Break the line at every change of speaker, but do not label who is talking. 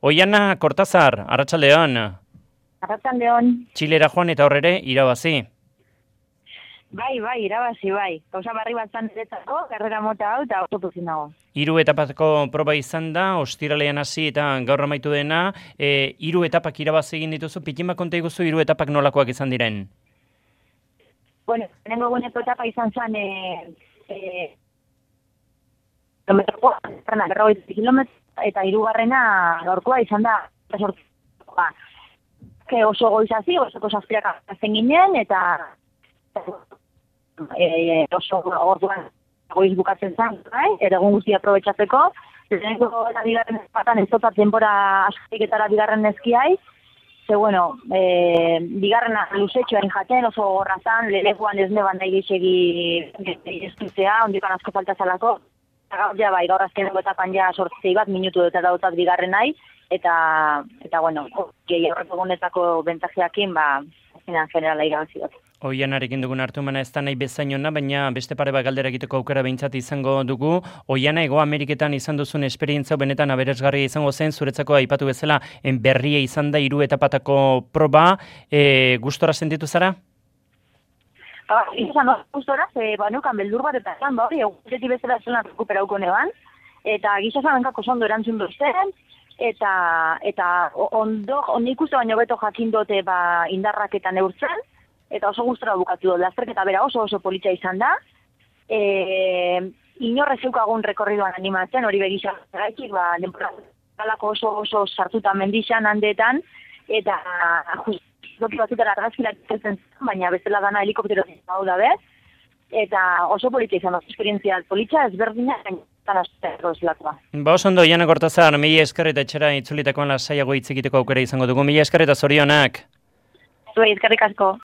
Oiana Kortazar, Arratsaldeon.
Arratsaldeon.
Txilera joan eta horrere irabazi.
Bai, irabazi, bai. Gauza barri bat zan niretzako, karrera mota hau, eta oso pozik nago.
3 etapako proba izan da, ostiralean hasi eta gaur amaitu dena. 3 etapak irabazi egin dituzu, pitima konta iguzu 3 etapak nolakoak izan diren?
Bueno, lehenengo eguneko etapa izan zen kilometro, eta 3. gaurkoa izan da oso goizazi, osoko 7 azten ginen, eta oso orduan goiz bukatzen zen, eta egun guztia aprobetxatzeko. Lehenengo eta bigarren ezpatan ez dut denbora askiketara bigarren ezkiai, ze bueno, bigarrena luzetxoa jaten, oso gorrazan, lehekuan ez neban nahi geixegi estutzea, ondikan asko falta zalako. Ja bai, gaur azkeneko etapan ja 8 minutu eta dautat bigarren nahi, eta bueno, aurreko egunetako bentajeakin, azkenean generala irabazi dut.
Oianarekin dugun hartumana ez da nahi bezainona, baina beste pare bat galdera egiteko aukera behintzat izango dugu. Oiana, Hego Ameriketan izan duzun esperientzia benetan aberesgarria izango zen, zuretzako aipatu bezala berria izan da 3 etapatako proba. Gustora sentitu zara?
Izan gustora, nukan beldur bat eta zan, hori, egunetik bezala zelan rekuperauko neban, eta gizazan benkako zondo erantzun duzten, eta nik uste baino beto jakin dute indarrak eta neurtzen, eta oso gustora bukatu dut, lasterketa bera oso politxa izan da, inorrez eukagun rekorriduan animatzen, hori begizan gaitik, denporalako oso sartuta mendixan handeetan, eta doki batzutera argazkinak zen, baina bezala dana helikoptero hau da bez, eta oso politxa izan da, esperientzia politxa ezberdina, eta zelakoa.
Oso ondo, Oiana Kortazar, mila esker eta etxera itzulitakoan lasaiago hitz egiteko aukera izango dugu, mila esker eta zorionak.
Zuei, eskerrik asko.